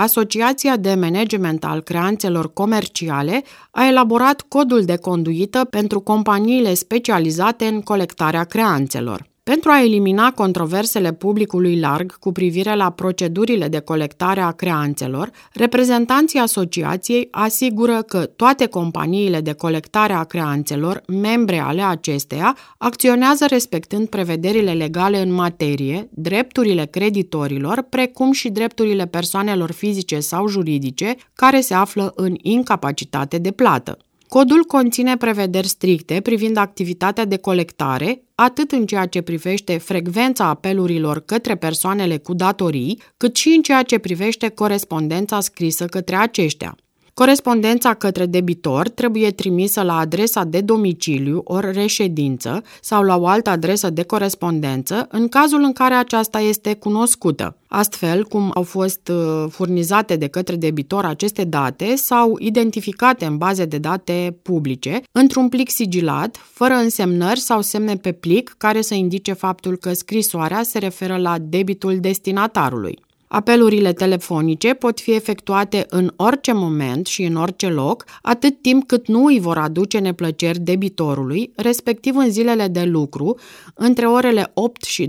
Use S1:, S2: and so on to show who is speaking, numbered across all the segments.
S1: Asociația de Management al Creanțelor Comerciale a elaborat codul de conduită pentru companiile specializate în colectarea creanțelor. Pentru a elimina controversele publicului larg cu privire la procedurile de colectare a creanțelor, reprezentanții asociației asigură că toate companiile de colectare a creanțelor, membre ale acesteia, acționează respectând prevederile legale în materie, drepturile creditorilor, precum și drepturile persoanelor fizice sau juridice care se află în incapacitate de plată. Codul conține prevederi stricte privind activitatea de colectare, atât în ceea ce privește frecvența apelurilor către persoanele cu datorii, cât și în ceea ce privește corespondența scrisă către aceștia. Corespondența către debitor trebuie trimisă la adresa de domiciliu ori reședință sau la o altă adresă de corespondență în cazul în care aceasta este cunoscută. Astfel, cum au fost furnizate de către debitor aceste date sau identificate în baze de date publice, într-un plic sigilat, fără însemnări sau semne pe plic care să indice faptul că scrisoarea se referă la debitul destinatarului. Apelurile telefonice pot fi efectuate în orice moment și în orice loc, atât timp cât nu îi vor aduce neplăceri debitorului, respectiv în zilele de lucru, între orele 8 și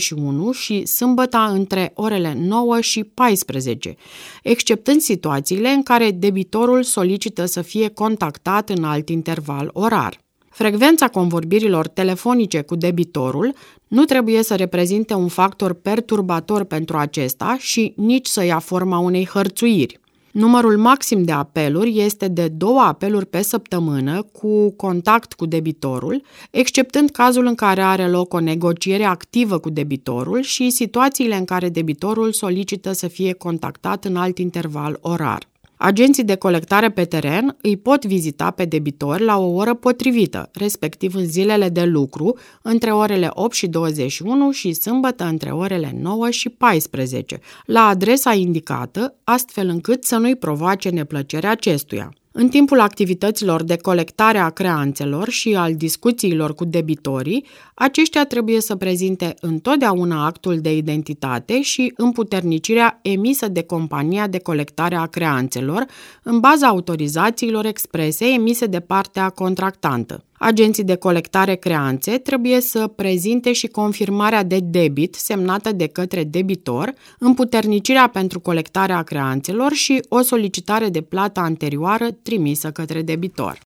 S1: 21 și sâmbăta între orele 9 și 14, exceptând situațiile în care debitorul solicită să fie contactat în alt interval orar. Frecvența convorbirilor telefonice cu debitorul nu trebuie să reprezinte un factor perturbator pentru acesta și nici să ia forma unei hărțuiri. Numărul maxim de apeluri este de 2 apeluri pe săptămână cu contact cu debitorul, exceptând cazul în care are loc o negociere activă cu debitorul și situațiile în care debitorul solicită să fie contactat în alt interval orar. Agenții de colectare pe teren îi pot vizita pe debitori la o oră potrivită, respectiv în zilele de lucru, între orele 8 și 21 și sâmbătă între orele 9 și 14, la adresa indicată, astfel încât să nu-i provoace neplăcere acestuia. În timpul activităților de colectare a creanțelor și al discuțiilor cu debitorii, aceștia trebuie să prezinte întotdeauna actul de identitate și împuternicirea emisă de compania de colectare a creanțelor, în baza autorizațiilor exprese emise de partea contractantă. Agenții de colectare creanțe trebuie să prezinte și confirmarea de debit semnată de către debitor, împuternicirea pentru colectarea creanțelor și o solicitare de plată anterioară trimisă către debitor.